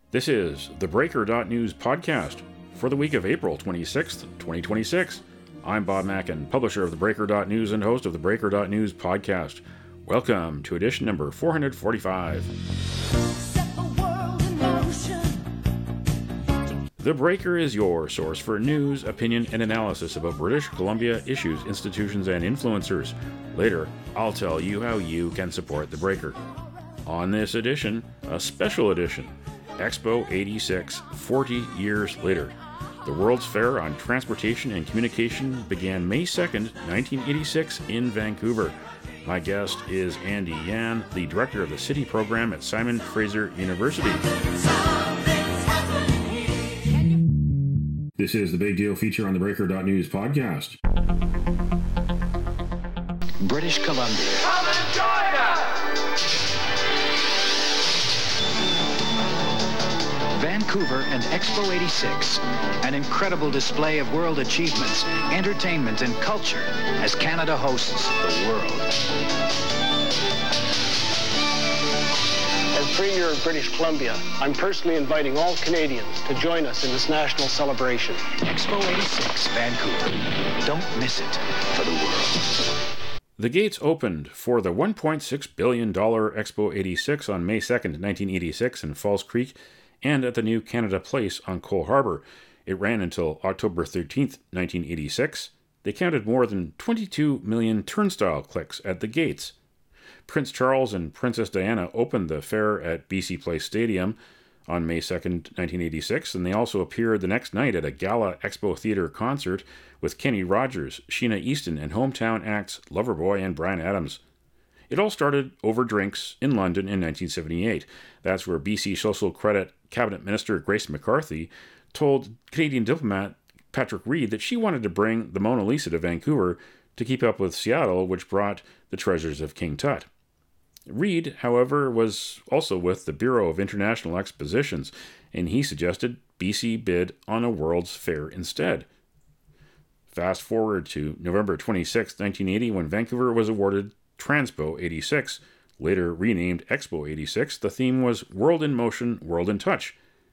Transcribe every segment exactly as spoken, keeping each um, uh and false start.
This is the Breaker dot News podcast for the week of April twenty-sixth, twenty twenty-six. I'm Bob Mackin, publisher of the Breaker dot News and host of the Breaker dot News podcast. Welcome to edition number four forty-five. The Breaker is your source for news, opinion, and analysis about British Columbia issues, institutions, and influencers. Later, I'll tell you how you can support the Breaker. On this edition, a special edition, Expo eighty-six, forty years later. The World's Fair on Transportation and Communication began May second, nineteen eighty-six in Vancouver. My guest is Andy Yan, the director of the City Program at Simon Fraser University. This is the Big Deal feature on the Breaker dot News podcast. British Columbia. Come and join us! Vancouver and Expo eighty-six, an incredible display of world achievements, entertainment, and culture as Canada hosts the world. As Premier of British Columbia, I'm personally inviting all Canadians to join us in this national celebration. Expo eighty-six, Vancouver. Don't miss it for the world. The gates opened for the one point six billion dollars Expo eighty-six on May second, nineteen eighty-six in Falls Creek, and at the new Canada Place on Cole Harbour. It ran until October thirteenth, nineteen eighty-six. They counted more than twenty-two million turnstile clicks at the gates. Prince Charles and Princess Diana opened the fair at B C Place Stadium on May second, nineteen eighty-six, and they also appeared the next night at a Gala Expo Theatre concert with Kenny Rogers, Sheena Easton, and hometown acts Loverboy and Bryan Adams. It all started over drinks in London in nineteen seventy-eight. That's where B C Social Credit Cabinet Minister Grace McCarthy told Canadian diplomat Patrick Reed that she wanted to bring the Mona Lisa to Vancouver to keep up with Seattle, which brought the treasures of King Tut. Reed, however, was also with the Bureau of International Expositions, and he suggested B C bid on a World's Fair instead. Fast forward to November twenty-sixth, nineteen eighty, when Vancouver was awarded Transpo eighty-six, later renamed Expo eighty-six. The theme was World in Motion, World in Touch.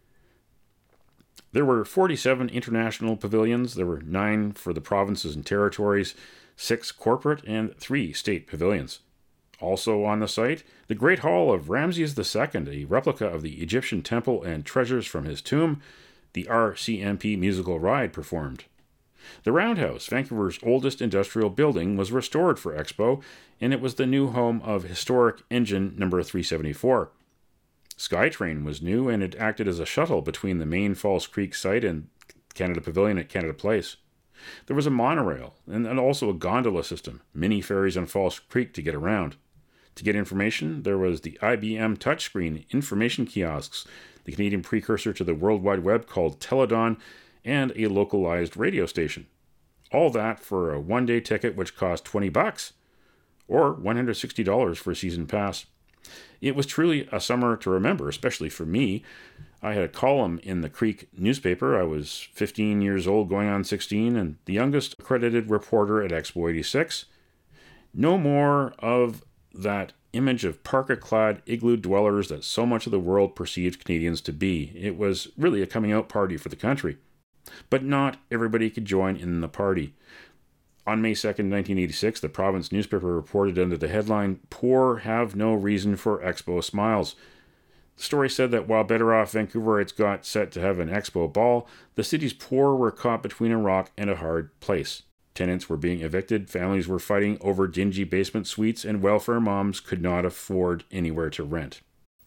There were forty-seven international pavilions. There were nine for the provinces and territories, six corporate, and three state pavilions. Also on the site, the Great Hall of Ramses the Second, a replica of the Egyptian temple and treasures from his tomb. The R C M P musical ride performed. The Roundhouse, Vancouver's oldest industrial building, was restored for Expo, and it was the new home of historic engine number three seventy-four. SkyTrain was new, and it acted as a shuttle between the main Falls Creek site and Canada Pavilion at Canada Place. There was a monorail, and also a gondola system, mini ferries on Falls Creek to get around. To get information, there was the I B M touchscreen information kiosks, the Canadian precursor to the World Wide Web called Teledon, and a localized radio station. All that for a one-day ticket which cost twenty bucks, or one hundred sixty dollars for a season pass. It was truly a summer to remember, especially for me. I had a column in the Creek newspaper. I was fifteen years old, going on sixteen, and the youngest accredited reporter at Expo eighty-six. No more of that image of parka-clad igloo dwellers that so much of the world perceived Canadians to be. It was really a coming-out party for the country. But not everybody could join in the party. On May second, nineteen eighty-six, the province newspaper reported under the headline, "Poor have no reason for Expo smiles." The story said that while better off Vancouverites got set to have an Expo ball, the city's poor were caught between a rock and a hard place. Tenants were being evicted, families were fighting over dingy basement suites, and welfare moms could not afford anywhere to rent.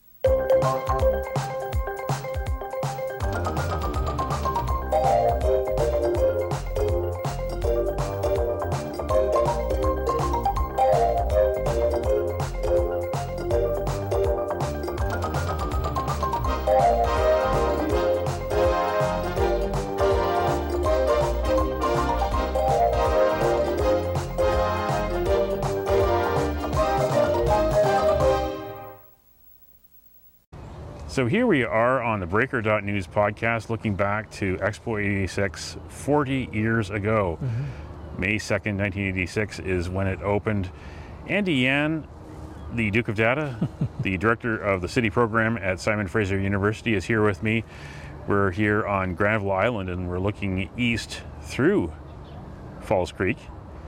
So here we are on the Breaker dot News podcast looking back to Expo eighty-six forty years ago. Mm-hmm. May second, nineteen eighty-six is when it opened. Andy Yan, the Duke of Data, the director of the city program at Simon Fraser University, is here with me. We're here on Granville Island, and we're looking east through Falls Creek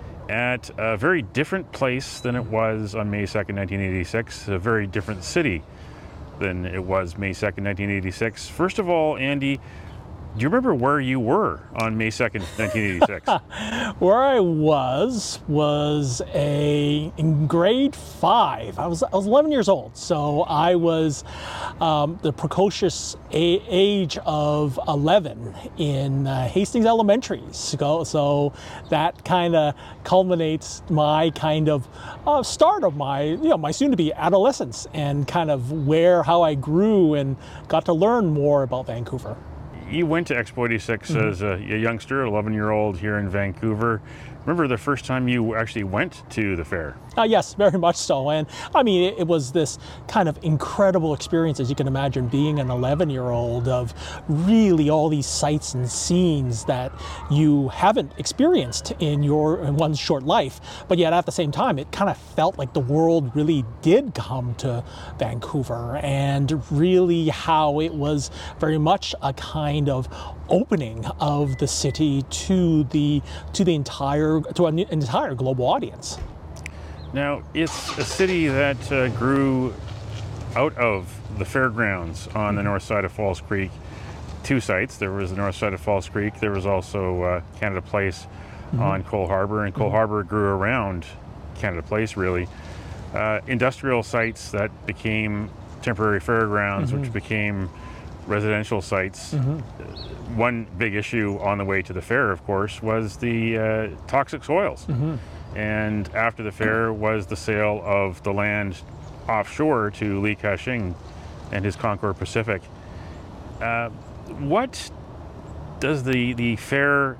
at a very different place than it was on May second, nineteen eighty-six, a very different city than it was May second, nineteen eighty-six. First of all, Andy, do you remember where you were on May second, nineteen eighty-six? Where I was was a in grade five. I was I was eleven years old, so I was um, the precocious a- age of eleven in uh, Hastings Elementary. So, so that kind of culminates my kind of uh, start of my you know my soon-to-be adolescence, and kind of where how I grew and got to learn more about Vancouver. You went to Expo eighty-six mm-hmm. as a, a youngster, eleven-year-old here in Vancouver. Remember the first time you actually went to the fair? Uh, yes, very much so. And I mean, it, it was this kind of incredible experience, as you can imagine, being an eleven-year-old, of really all these sights and scenes that you haven't experienced in your in one short life. But yet at the same time, it kind of felt like the world really did come to Vancouver, and really how it was very much a kind of opening of the city to the to the entire to an entire global audience. Now, it's a city that uh, grew out of the fairgrounds on mm-hmm. the north side of Falls Creek. Two sites. There was the north side of Falls Creek. There was also uh, Canada Place mm-hmm. on Cole Harbour, and Cole mm-hmm. Harbour grew around Canada Place, really. Uh, industrial sites that became temporary fairgrounds, mm-hmm. which became residential sites. Mm-hmm. One big issue on the way to the fair, of course, was the uh, toxic soils. Mm-hmm. And after the fair was the sale of the land offshore to Li Ka-shing and his Concord Pacific. Uh, what does the, the fair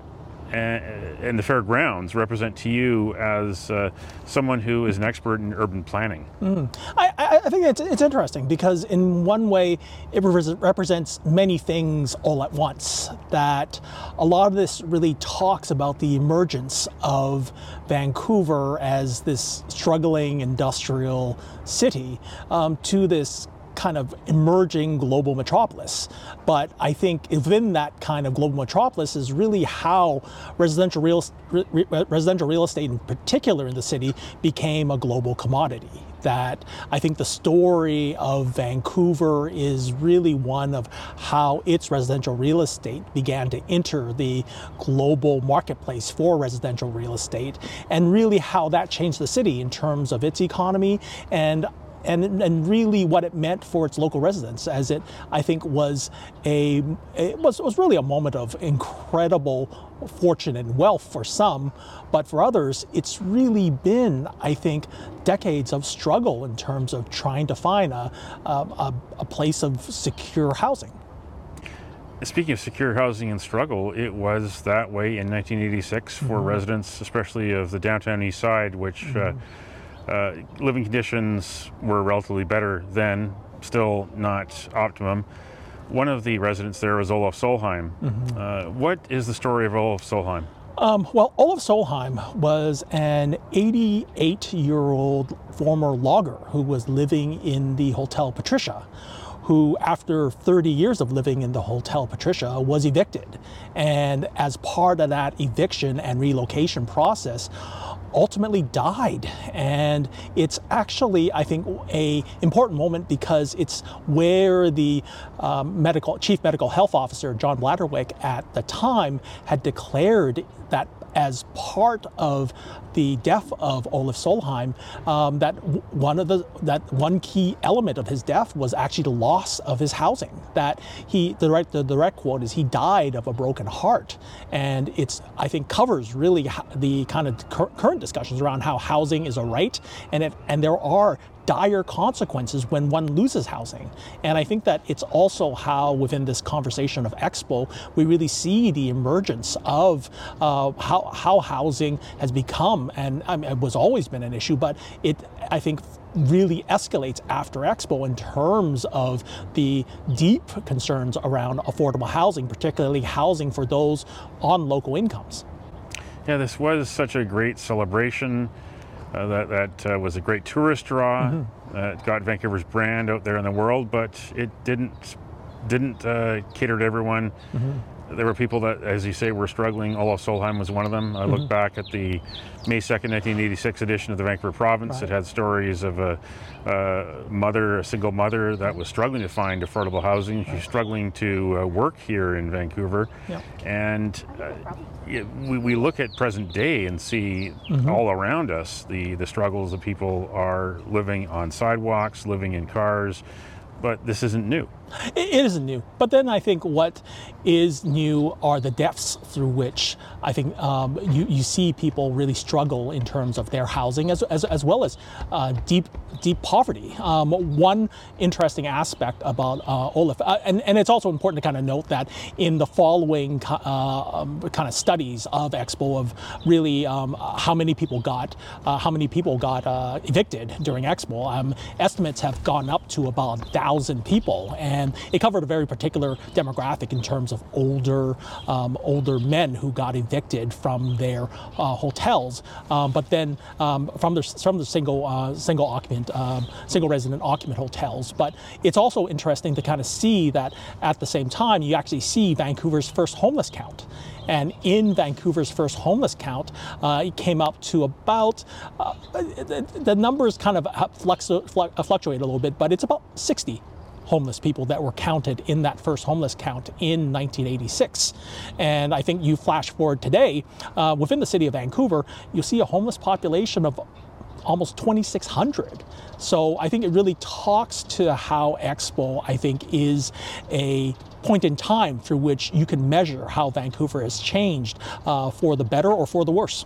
and the fairgrounds represent to you as uh, someone who is an expert in urban planning? Mm. I, I think it's, it's interesting, because in one way it represents many things all at once. That a lot of this really talks about the emergence of Vancouver as this struggling industrial city um, to this kind of emerging global metropolis. But I think within that kind of global metropolis is really how residential real, re, residential real estate in particular in the city became a global commodity. That I think the story of Vancouver is really one of how its residential real estate began to enter the global marketplace for residential real estate, and really how that changed the city in terms of its economy and And, and really what it meant for its local residents, as it, I think, was a it was, was really a moment of incredible fortune and wealth for some, but for others, it's really been, I think, decades of struggle in terms of trying to find a, a, a place of secure housing. Speaking of secure housing and struggle, it was that way in nineteen eighty-six for mm-hmm. residents, especially of the downtown east side, which mm-hmm. uh, Uh, living conditions were relatively better then, still not optimum. One of the residents there was Olaf Solheim. Mm-hmm. Uh, what is the story of Olaf Solheim? Um, well, Olaf Solheim was an eighty-eight-year-old former logger who was living in the Hotel Patricia, who, after thirty years of living in the Hotel Patricia, was evicted. And as part of that eviction and relocation process, ultimately died. And it's actually, I think, a important moment, because it's where the um, medical chief medical health officer, John Blatterwick, at the time had declared that as part of the death of Olaf Solheim, um, that one of the that one key element of his death was actually the loss of his housing. That he the direct the direct quote is, he died of a broken heart, and it's I think covers really the kind of cur- current discussions around how housing is a right, and if and there are dire consequences when one loses housing. And I think that it's also how, within this conversation of Expo, we really see the emergence of uh, how how housing has become, and I mean, it was always been an issue, but it, I think, really escalates after Expo in terms of the deep concerns around affordable housing, particularly housing for those on local incomes. Yeah, this was such a great celebration Uh, that that uh, was a great tourist draw. Mm-hmm. uh, it got Vancouver's brand out there in the world, but it didn't didn't uh, cater to everyone. Mm-hmm. There were people that, as you say, were struggling. Olaf Solheim was one of them. I mm-hmm. look back at the May second, nineteen eighty-six edition of the Vancouver Province. Right. It had stories of a, a mother, a single mother that was struggling to find affordable housing. She's struggling to uh, work here in Vancouver. Yep. And uh, it, we, we look at present day and see mm-hmm. all around us the, the struggles that people are living on sidewalks, living in cars. But this isn't new. It isn't new. But then I think what is new are the depths through which I think um, you, you see people really struggle in terms of their housing, as, as, as well as uh, deep deep poverty. Um, one interesting aspect about uh, Olaf, uh, and, and it's also important to kind of note that in the following uh, um, kind of studies of Expo of really um, how many people got uh, how many people got uh, evicted during Expo, um, estimates have gone up to about a thousand people, and it covered a very particular demographic in terms of older um, older men who got evicted from their uh, hotels, um, but then um, from the from the single uh, single occupant um, single resident occupant hotels. But it's also interesting to kind of see that at the same time you actually see Vancouver's first homeless count. And in Vancouver's first homeless count, uh, it came up to about, uh, the, the numbers kind of fluctu- fluctuate a little bit, but it's about sixty homeless people that were counted in that first homeless count in nineteen eighty-six. And I think you flash forward today, uh, within the city of Vancouver, you'll see a homeless population of almost twenty-six hundred. So I think it really talks to how Expo, I think, is a point in time through which you can measure how Vancouver has changed uh, for the better or for the worse.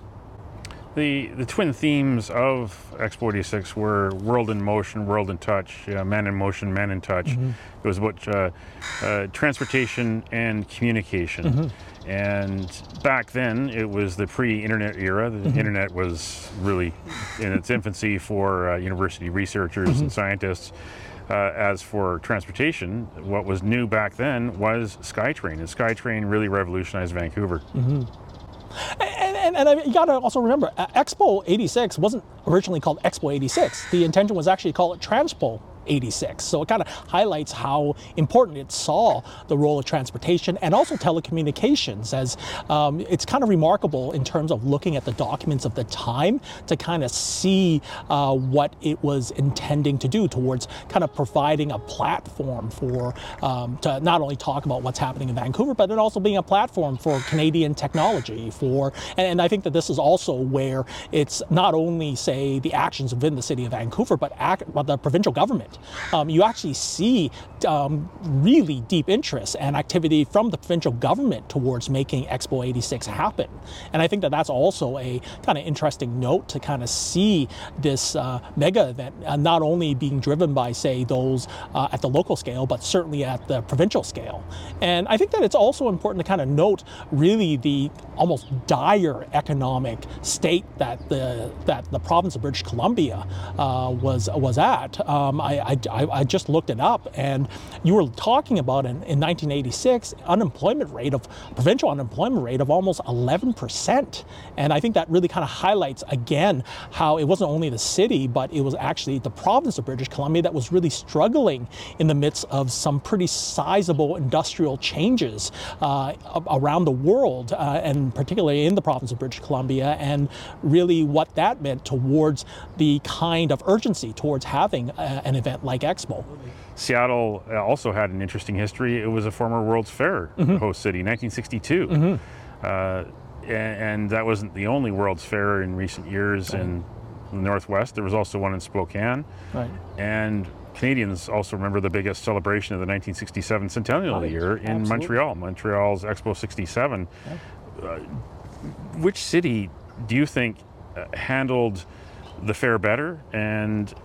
The the twin themes of Expo eighty-six were world in motion, world in touch, uh, man in motion, man in touch. Mm-hmm. It was about uh, uh, transportation and communication. Mm-hmm. And back then, it was the pre-internet era. The mm-hmm. internet was really in its infancy for uh, university researchers mm-hmm. and scientists. Uh, as for transportation, what was new back then was SkyTrain, and SkyTrain really revolutionized Vancouver. Mm-hmm. And, and, and you got to also remember, Expo eighty-six wasn't originally called Expo eighty-six. The intention was actually to call it Transpo eighty-six. So it kind of highlights how important it saw the role of transportation and also telecommunications, as um, it's kind of remarkable in terms of looking at the documents of the time to kind of see uh, what it was intending to do towards kind of providing a platform for um, to not only talk about what's happening in Vancouver, but it also being a platform for Canadian technology. For and, and I think that this is also where it's not only, say, the actions within the city of Vancouver, but, act, but the provincial government. Um, you actually see um, really deep interest and activity from the provincial government towards making Expo eighty-six happen. And I think that that's also a kind of interesting note to kind of see this uh, mega event uh, not only being driven by, say, those uh, at the local scale, but certainly at the provincial scale. And I think that it's also important to kind of note really the almost dire economic state that the that the province of British Columbia uh, was was at. Um, I, I, I just looked it up, and you were talking about in, in nineteen eighty-six unemployment rate of provincial unemployment rate of almost eleven percent. And I think that really kind of highlights again how it wasn't only the city, but it was actually the province of British Columbia that was really struggling in the midst of some pretty sizable industrial changes uh, around the world, uh, and particularly in the province of British Columbia, and really what that meant towards the kind of urgency towards having uh, an event like Expo. Seattle also had an interesting history. It was a former World's Fair mm-hmm. host city, nineteen sixty-two. Mm-hmm. Uh, and, and that wasn't the only World's Fair in recent years right. in the Northwest. There was also one in Spokane. Right. And Canadians also remember the biggest celebration of the nineteen sixty-seven centennial right. year in Absolutely. Montreal, Montreal's Expo sixty-seven. Yeah. Uh, which city do you think uh, handled the fair better and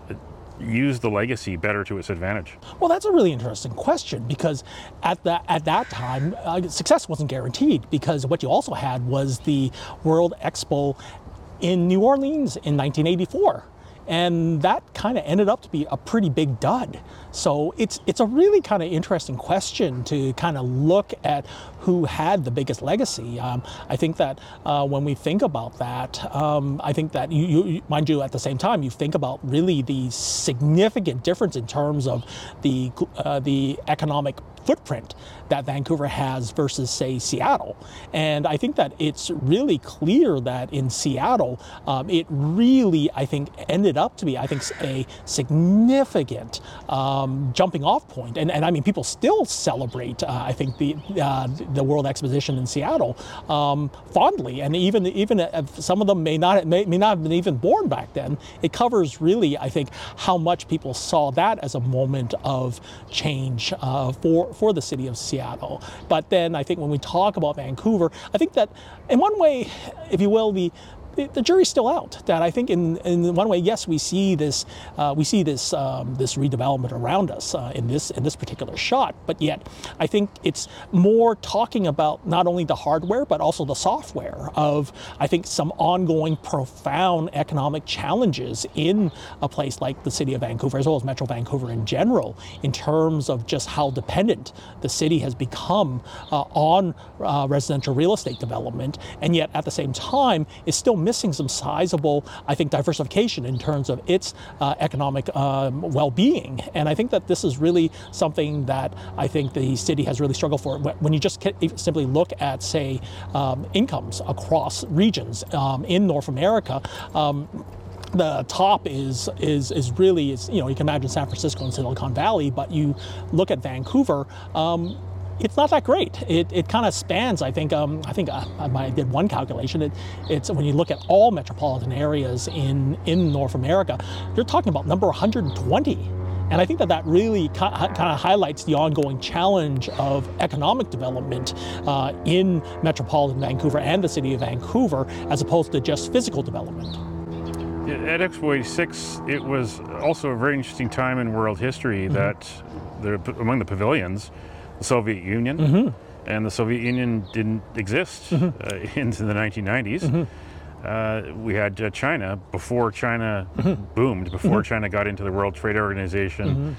use the legacy better to its advantage? Well, that's a really interesting question, because at that at that time, uh, success wasn't guaranteed, because what you also had was the World Expo in New Orleans in nineteen eighty-four. and that kind of ended up to be a pretty big dud. So it's it's a really kind of interesting question to kind of look at who had the biggest legacy. Um, I think that uh, when we think about that, um, I think that you, you, mind you, at the same time, you think about really the significant difference in terms of the uh, the economic footprint that Vancouver has versus, say, Seattle. And I think that it's really clear that in Seattle, um, it really, I think, ended up to be, I think, a significant um, jumping off point. And, and I mean, people still celebrate, uh, I think, the uh, the World Exposition in Seattle um, fondly. And even even if some of them may not, may, may not have been even born back then, it covers really, I think, how much people saw that as a moment of change uh, for, for the city of Seattle. But then I think when we talk about Vancouver, I think that in one way, if you will, the the jury's still out. That I think in, in one way, yes, we see this uh, we see this um, this redevelopment around us uh, in this in this particular shot. But yet, I think it's more talking about not only the hardware but also the software of, I think, some ongoing profound economic challenges in a place like the city of Vancouver, as well as Metro Vancouver in general, in terms of just how dependent the city has become uh, on uh, residential real estate development, and yet at the same time is still missing some sizable, I think, diversification in terms of its uh, economic um, well-being. And I think that this is really something that I think the city has really struggled for. When you just simply look at, say, um, incomes across regions um, in North America, um, the top is is is really is you know you can imagine San Francisco and Silicon Valley, but you look at Vancouver. Um, It's not that great. It, it kind of spans, I think, um, I think uh, I did one calculation. It, it's when you look at all metropolitan areas in, in North America, you're talking about number one hundred twenty. And I think that that really kind of highlights the ongoing challenge of economic development uh, in metropolitan Vancouver and the city of Vancouver, as opposed to just physical development. At Expo eighty-six, it was also a very interesting time in world history mm-hmm. that the, among the pavilions, the Soviet Union, mm-hmm. and the Soviet Union didn't exist mm-hmm. uh, into the nineteen nineties. Mm-hmm. Uh, we had uh, China before China mm-hmm. boomed, before mm-hmm. China got into the World Trade Organization mm-hmm.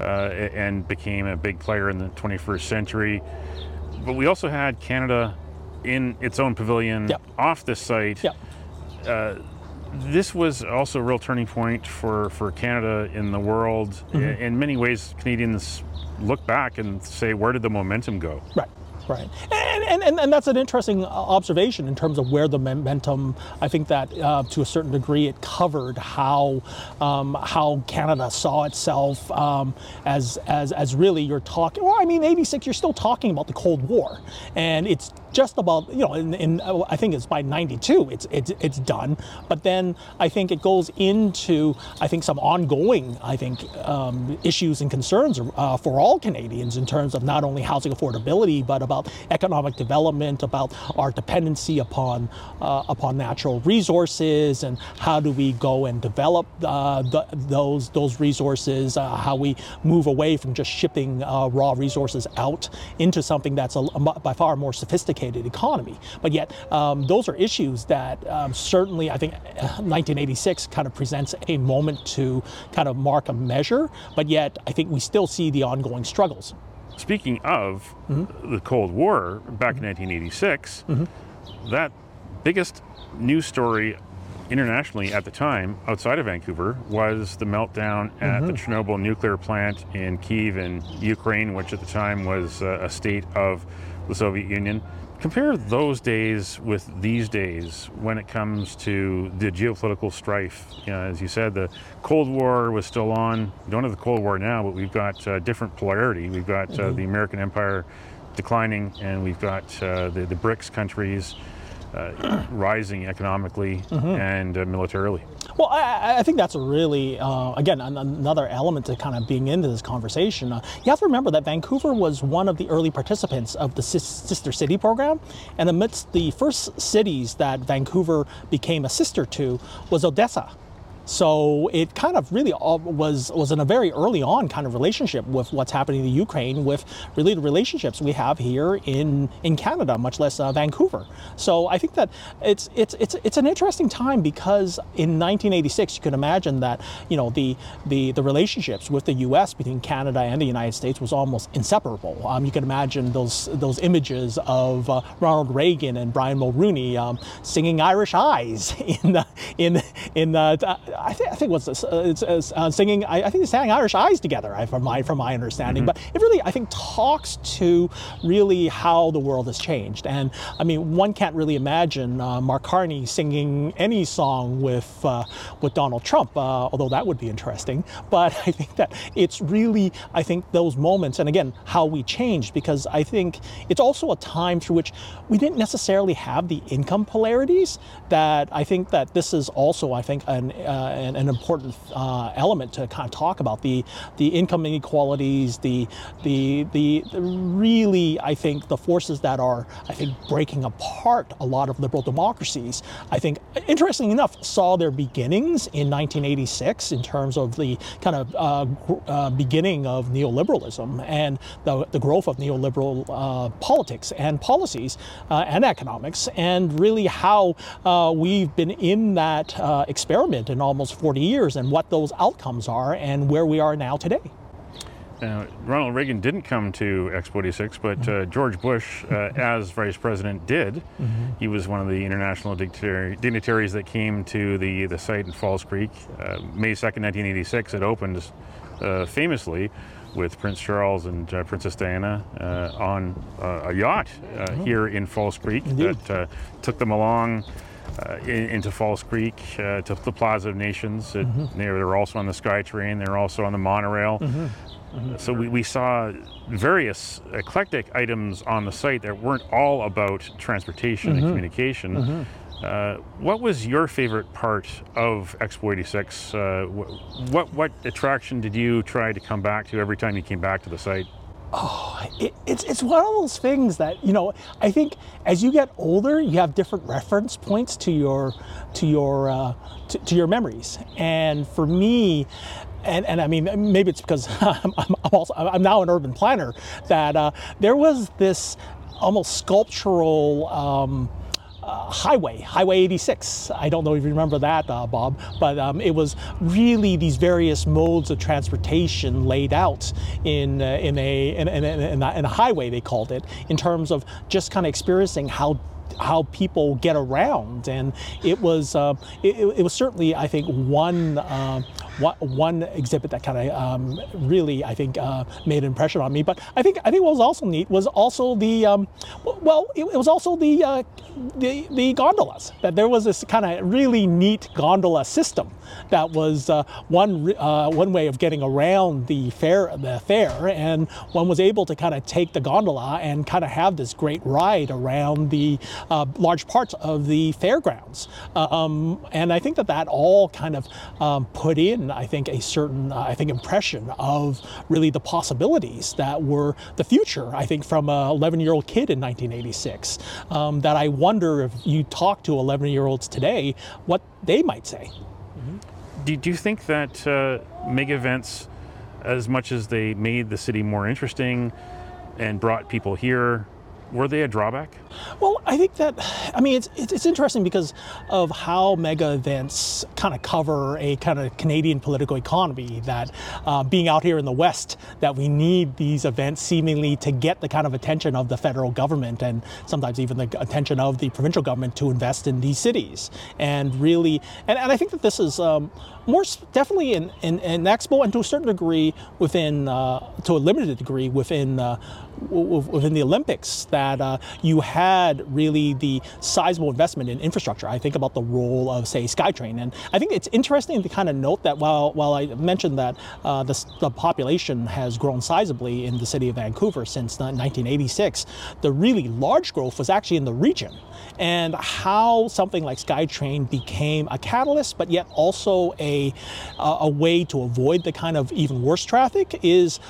uh, and became a big player in the twenty-first century. But we also had Canada in its own pavilion yep. off this site. Yep. Uh, This was also a real turning point for, for Canada in the world. Mm-hmm. In many ways, Canadians look back and say, where did the momentum go? Right. Right. And, and, and that's an interesting observation in terms of where the momentum, I think that uh, to a certain degree it covered how um, how Canada saw itself um, as, as, as really you're talking, well, I mean, eighty-six, you're still talking about the Cold War. And it's just about, you know, in, in I think it's by ninety-two, it's, it's, it's done. But then I think it goes into, I think, some ongoing, I think, um, issues and concerns uh, for all Canadians in terms of not only housing affordability, but about economic development, about our dependency upon uh, upon natural resources, and how do we go and develop uh, the, those those resources, uh, how we move away from just shipping uh, raw resources out into something that's a, a by far more sophisticated economy. But yet um, those are issues that um, certainly I think nineteen eighty-six kind of presents a moment to kind of mark a measure, but yet I think we still see the ongoing struggles. Speaking of mm-hmm. the Cold War back mm-hmm. in nineteen eighty-six, mm-hmm. that biggest news story internationally at the time outside of Vancouver was the meltdown at mm-hmm. the Chernobyl nuclear plant in Kyiv in Ukraine, which at the time was uh, a state of the Soviet Union. Compare those days with these days when it comes to the geopolitical strife. You know, as you said, the Cold War was still on. We don't have the Cold War now, but we've got uh, different polarity. We've got mm-hmm. uh, the American empire declining, and we've got uh, the, the BRICS countries uh, rising economically mm-hmm. and uh, militarily. Well, I, I think that's a really, uh, again, another element to kind of being into this conversation. Uh, you have to remember that Vancouver was one of the early participants of the Sister City program. And amidst the first cities that Vancouver became a sister to was Odessa. So it kind of really all was was in a very early on kind of relationship with what's happening in the Ukraine, with really the relationships we have here in in Canada, much less uh, Vancouver. So I think that it's it's it's it's an interesting time, because in nineteen eighty-six you can imagine that, you know, the the the relationships with the U S between Canada and the United States was almost inseparable. Um, you can imagine those those images of uh, Ronald Reagan and Brian Mulroney um, singing Irish Eyes in the, in in uh, I think I think what's this uh, it's, it's uh, singing I, I think they sang Irish Eyes together, from my from my understanding. Mm-hmm. But it really, I think, talks to really how the world has changed. And I mean, one can't really imagine uh, Mark Carney singing any song with uh, with Donald Trump, uh, although that would be interesting. But I think that it's really, I think, those moments, and again, how we changed, because I think it's also a time through which we didn't necessarily have the income polarities that I think that this is also, I think, an uh, an, an important uh, element to kind of talk about, the the income inequalities, the the the the really, I think, the forces that are, I think, breaking apart a lot of liberal democracies, I think, interestingly enough, saw their beginnings in nineteen eighty-six in terms of the kind of uh, uh, beginning of neoliberalism and the, the growth of neoliberal uh, politics and policies uh, and economics, and really how uh, we've been in that uh, experiment in almost forty years, and what those outcomes are and where we are now today. Now, Ronald Reagan didn't come to Expo eighty-six, but uh, George Bush, uh, as vice president, did. Mm-hmm. He was one of the international dignitary, dignitaries that came to the, the site in Falls Creek. Uh, May second, nineteen eighty-six, it opened uh, famously with Prince Charles and uh, Princess Diana uh, on uh, a yacht uh, mm-hmm. here in Falls Creek. Indeed. that uh, took them along Uh, in, into Falls Creek, uh, to the Plaza of Nations. It, mm-hmm. They were also on the SkyTrain, they were also on the monorail. Mm-hmm. Mm-hmm. So we, we saw various eclectic items on the site that weren't all about transportation mm-hmm. and communication. Mm-hmm. Uh, what was your favorite part of Expo eighty-six? Uh, what, what attraction did you try to come back to every time you came back to the site? Oh, it, it's it's one of those things that, you know, I think as you get older, you have different reference points to your to your uh, to, to your memories. And for me, and, and I mean, maybe it's because I'm, I'm also I'm now an urban planner, that uh, there was this almost sculptural Um, Uh, highway, Highway eighty-six. I don't know if you remember that, uh, Bob, but um, it was really these various modes of transportation laid out in uh, in a in, in, in, a in a highway, they called it, in terms of just kind of experiencing how how people get around. And it was uh, it, it was certainly, I think, one uh, one exhibit that kind of um, really, I think, uh, made an impression on me. But I think I think what was also neat was also the um, well, it, it was also the, uh, the the gondolas. That there was this kind of really neat gondola system that was uh, one uh, one way of getting around the fair the fair, and one was able to kind of take the gondola and kind of have this great ride around the Uh, large parts of the fairgrounds. Um, and I think that that all kind of um, put in, I think, a certain, uh, I think, impression of really the possibilities that were the future, I think, from an eleven-year-old kid in nineteen eighty-six, um, that I wonder if you talk to eleven-year-olds today, what they might say. Mm-hmm. Do, do you think that uh, mega events, as much as they made the city more interesting and brought people here, were they a drawback? Well, I think that, I mean, it's, it's it's interesting because of how mega events kind of cover a kind of Canadian political economy, that uh, being out here in the West, that we need these events seemingly to get the kind of attention of the federal government, and sometimes even the attention of the provincial government, to invest in these cities. And really, and, and I think that this is um, more definitely in, in, in Expo, and to a certain degree within, uh, to a limited degree within uh, within the Olympics, that uh, you had really the sizable investment in infrastructure. I think about the role of, say, SkyTrain. And I think it's interesting to kind of note that while while I mentioned that uh, the, the population has grown sizably in the city of Vancouver since nineteen eighty-six, the really large growth was actually in the region. And how something like SkyTrain became a catalyst, but yet also a, a way to avoid the kind of even worse traffic, is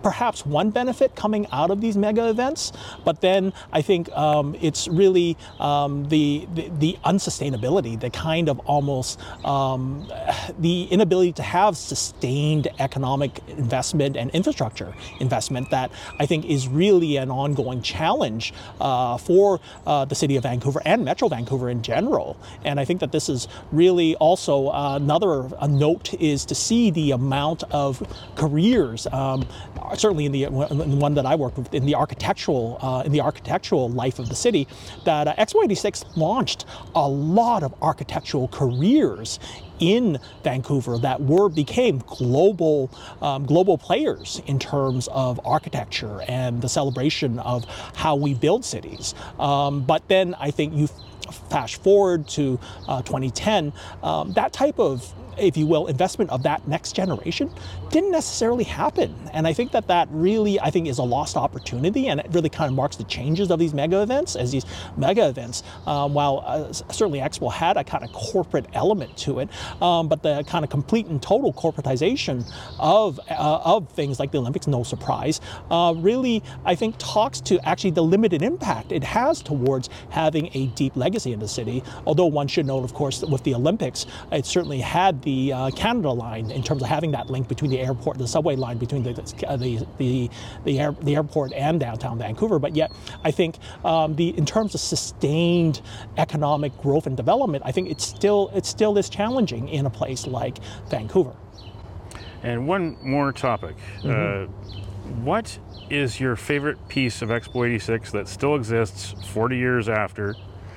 perhaps one benefit coming out of these mega events, but then I think um, it's really um, the, the the unsustainability, the kind of almost um, the inability to have sustained economic investment and infrastructure investment that I think is really an ongoing challenge uh, for uh, the city of Vancouver and Metro Vancouver in general. And I think that this is really also uh, another a note is to see the amount of careers, um, certainly in the, in the one that I worked with, in the architectural uh, in the architectural life of the city, that uh, Expo eighty-six launched a lot of architectural careers in Vancouver that were became global um, global players in terms of architecture and the celebration of how we build cities. Um, but then I think you fast forward to uh, twenty ten, um, that type of, if you will, investment of that next generation didn't necessarily happen. And I think that that really, I think, is a lost opportunity, and it really kind of marks the changes of these mega events, as these mega events, um, while uh, certainly Expo had a kind of corporate element to it, um, but the kind of complete and total corporatization of, uh, of things like the Olympics, no surprise, uh, really, I think, talks to actually the limited impact it has towards having a deep legacy in the city. Although one should note, of course, that with the Olympics, it certainly had the uh, Canada line in terms of having that link between the airport, the subway line between the uh, the the the, air, the airport and downtown Vancouver. But yet, I think um, the in terms of sustained economic growth and development, I think it's still it still is challenging in a place like Vancouver. And one more topic. Mm-hmm. Uh, what is your favorite piece of Expo eighty-six that still exists forty years after?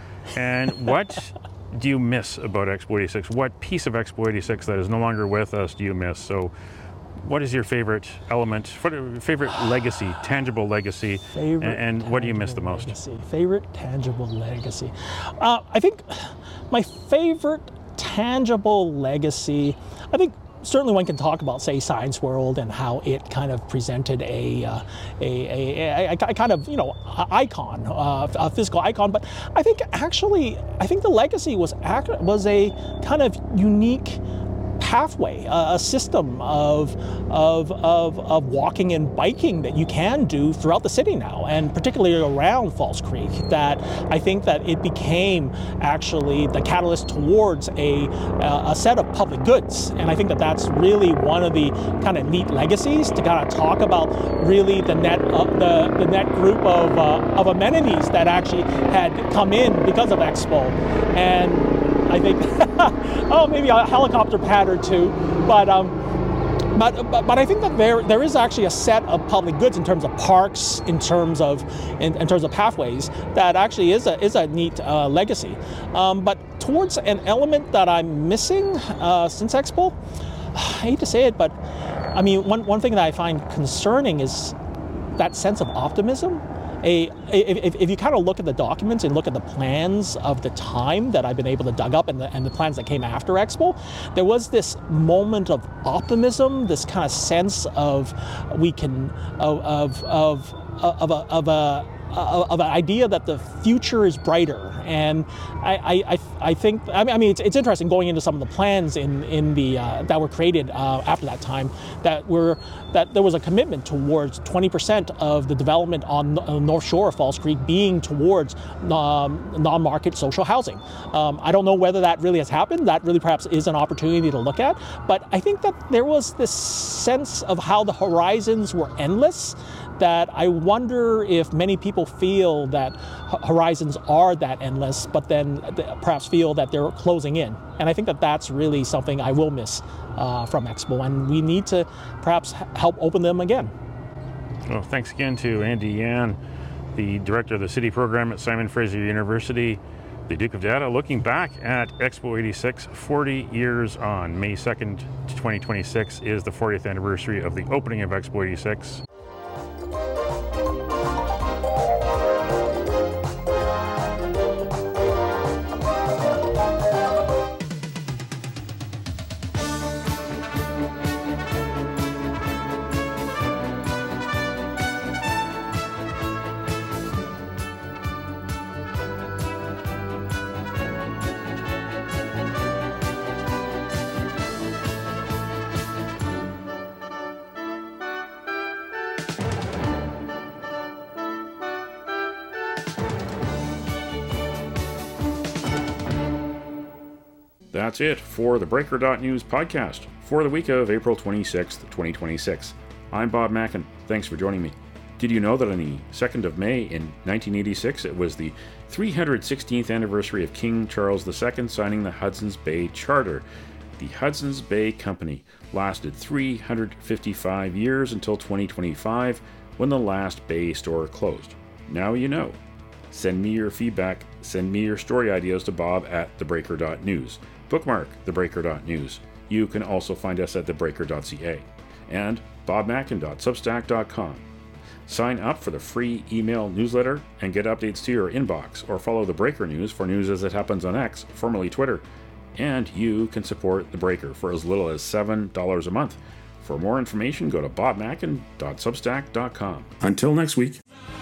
And what do you miss about Expo eighty-six? What piece of Expo eighty-six that is no longer with us do you miss? So what is your favorite element, favorite legacy, tangible legacy, favorite and, and what do you miss the most? Legacy. Favorite tangible legacy. Uh, I think my favorite tangible legacy, I think certainly one can talk about, say, Science World and how it kind of presented a uh, a, a, a, a kind of, you know, icon, uh, a physical icon. But I think actually, I think the legacy was act was a kind of unique pathway, uh, a system of, of, of, of walking and biking that you can do throughout the city now, and particularly around Falls Creek, that I think that it became actually the catalyst towards a, uh, a set of public goods. And I think that that's really one of the kind of neat legacies to kind of talk about really the net, uh, the, the net group of, uh, of amenities that actually had come in because of Expo. And I think, oh, maybe a helicopter pad or two, but um, but, but but I think that there there is actually a set of public goods in terms of parks, in terms of in, in terms of pathways, that actually is a is a neat uh, legacy. Um, but towards an element that I'm missing uh, since Expo, I hate to say it, but I mean one one thing that I find concerning is that sense of optimism. A, if, if you kind of look at the documents and look at the plans of the time that I've been able to dug up and the, and the plans that came after Expo, there was this moment of optimism, this kind of sense of we can, of, of, of, of, a, of a, of an idea that the future is brighter. And I, I, I think, I mean, it's, it's interesting going into some of the plans in, in the, uh, that were created uh, after that time, that were, that there was a commitment towards twenty percent of the development on the North Shore of Falls Creek being towards um, non-market social housing. Um, I don't know whether that really has happened. That really perhaps is an opportunity to look at. But I think that there was this sense of how the horizons were endless, that I wonder if many people feel that horizons are that endless, but then perhaps feel that they're closing in. And I think that that's really something I will miss uh, from Expo, and we need to perhaps help open them again. Well, thanks again to Andy Yan, the director of the city program at Simon Fraser University, the Duke of Data, looking back at Expo eighty-six, forty years on. May second, twenty twenty-six is the fortieth anniversary of the opening of Expo eighty-six. That's it for the Breaker dot News podcast for the week of April twenty-sixth, twenty twenty-six. I'm Bob Mackin. Thanks for joining me. Did you know that on the second of May in nineteen eighty-six, it was the three hundred sixteenth anniversary of King Charles the Second signing the Hudson's Bay Charter? The Hudson's Bay Company lasted three hundred fifty-five years until twenty twenty-five, when the last Bay store closed. Now you know. Send me your feedback, send me your story ideas to bob at the breaker dot news. Bookmark the breaker dot news. You can also find us at the breaker dot c a and bob mackin dot substack dot com. Sign up for the free email newsletter and get updates to your inbox, or follow the Breaker News for news as it happens on X, formerly Twitter. And you can support the Breaker for as little as seven dollars a month. For more information, go to bob mackin dot substack dot com. Until next week.